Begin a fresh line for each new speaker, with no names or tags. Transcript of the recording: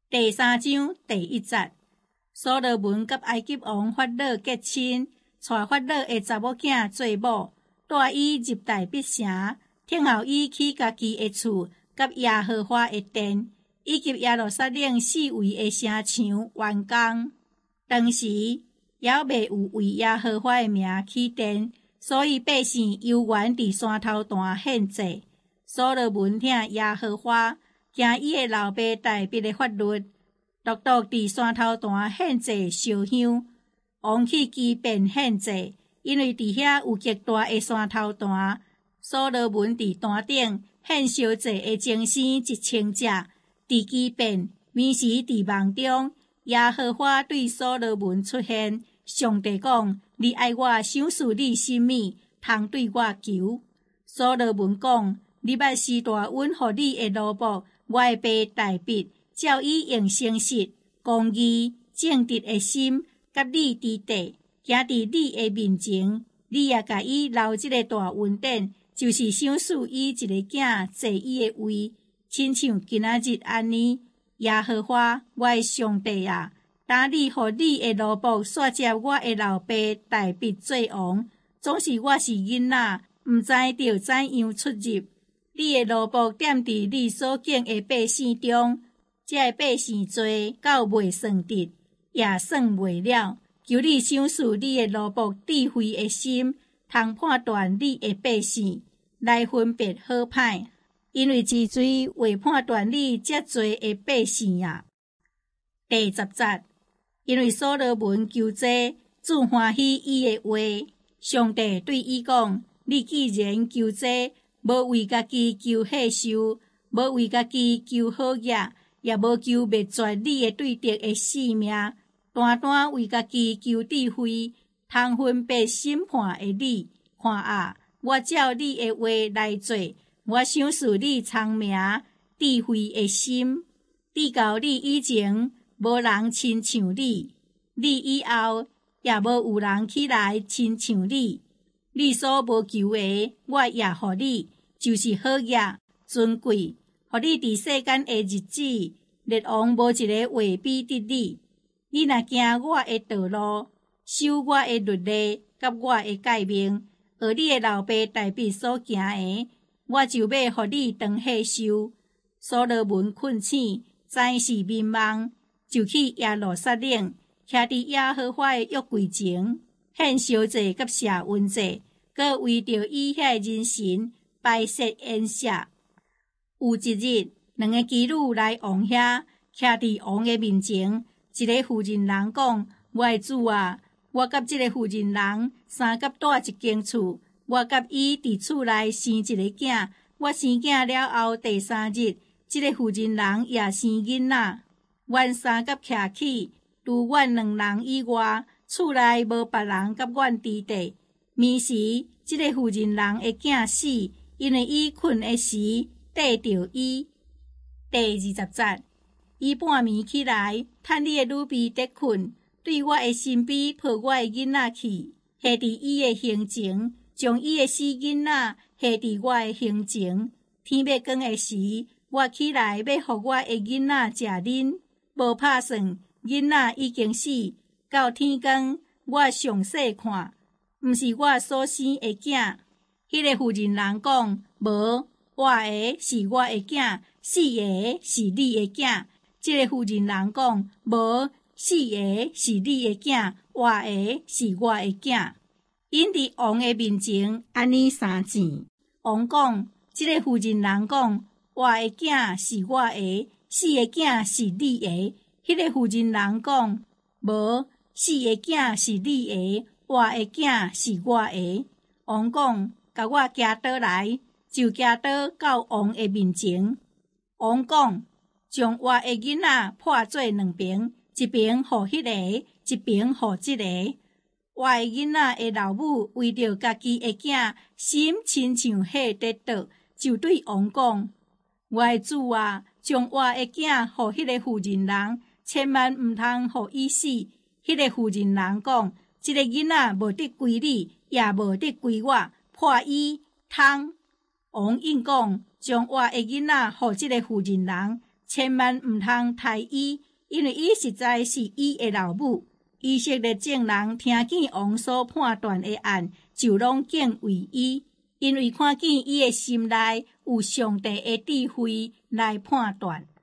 第3章第1节，所罗门甲埃及王法老结亲，带法老的查某囝做某，带伊入大必城，听候伊起家己的厝，甲耶和华的殿，以及耶路撒冷四围的城墙完工。当时也未有为耶和华的名起殿，所以百姓犹原伫山头段献祭。所罗门听耶和华行伊的老爸大卫的法律，独独伫山头段献祭烧香。王去基遍献祭，因为伫遐有极大的山头段。所罗门伫坛顶献烧祭的精生1000只。伫基遍眠时伫梦中，耶和华对所罗门出现，上帝讲：你爱我想思你甚物，通对我求。所罗门讲：你捌时大阮予你的奴仆，我的爸大卫，照伊用诚实、公义、正直的心，甲你伫地，行伫你的面前。你也甲伊留这个大恩典，就是想赐伊一个囝坐伊的位，亲像今仔日安尼。耶和华，我的上帝啊，当你予你的奴仆煞接我的老爸大卫做王，总是我是囡仔，毋知道怎样出入。你的奴仆踮伫你所敬的百姓中，这百姓多到未算得，也算袂了。求你赏赐你的奴仆智慧的心，通判断你的百姓，来分别好歹。因为之罪为判断你遮侪的百姓啊。第10节，因为所罗门求这，主欢喜伊的话。上帝对伊讲：你既然求这，无为家己求贺寿，无为家己求好业，也无求灭绝你的对敌的性命，单单为家己求智慧，通分别审判的你。看啊，我照你的话来做。我想赐你聪明、智慧的心。伫到你以前，无人亲像你；你以后，也无有人起来亲像你。你所无求的，我也予你，就是好业、尊贵，予你伫世间的日子，列王无一个会比得你。你若行我的道路，守我的律例，甲我的诫命，学你的老爸大卫所行的，我就要予你当贺寿。所罗门困醒，知是眠梦，就去耶路撒冷，徛伫耶和华的约柜前，献烧祭甲谢恩祭，搁为着伊遐人神摆设宴席。有一日，两个妓女来王遐，徛伫王的面前。一个妇人人讲：我的主啊，我甲这个妇人人三甲住一间厝。我甲伊伫厝内生一个囝，我生囝了后第3日，这个妇人人也生囡仔。阮三甲徛起，除阮两人以外，厝内无别人甲阮伫地。眠时，这个妇人人的囝死，因为伊困的时缀着伊。第20节，伊半暝起来，趁你的女婢伫困，对我的身边抱我的囡仔去，下伫伊的胸前。将伊的死囡仔下伫我的胸前。天要光的时，我起来要互我的囡仔食啉，无拍算，囡仔已经死。到天光，我详细看，毋是我所生的囝。迄个妇人人讲：无，活的是我的囝，死的是你的囝。这个妇人人讲：无，死的是你的囝，活的是我的囝。因伫王的面前安尼3次。王讲：这个妇人人讲，活的囝是我的，死的囝是你的。迄个妇人人讲：无，死的囝是你的，活的囝是我的。王讲：甲我行倒来，就行倒到王的面前。王讲：将活的囡仔破做2边，一边予迄个，一边予这个。我的囡仔的老母为着家己的囝，心亲像火伫倒，就对王讲：我的主啊，将我的囝予迄个妇人人，千万毋通予伊死。迄个妇人人讲：这个囡仔无得归你，也无得归我，破伊通。王应讲：将我的囡仔予这个妇人人， 千万毋通杀伊，因为伊实在是伊的老母。以色列众人听见王所判断的案，就拢敬畏伊，因为看见伊的心内有上帝的智慧来判断。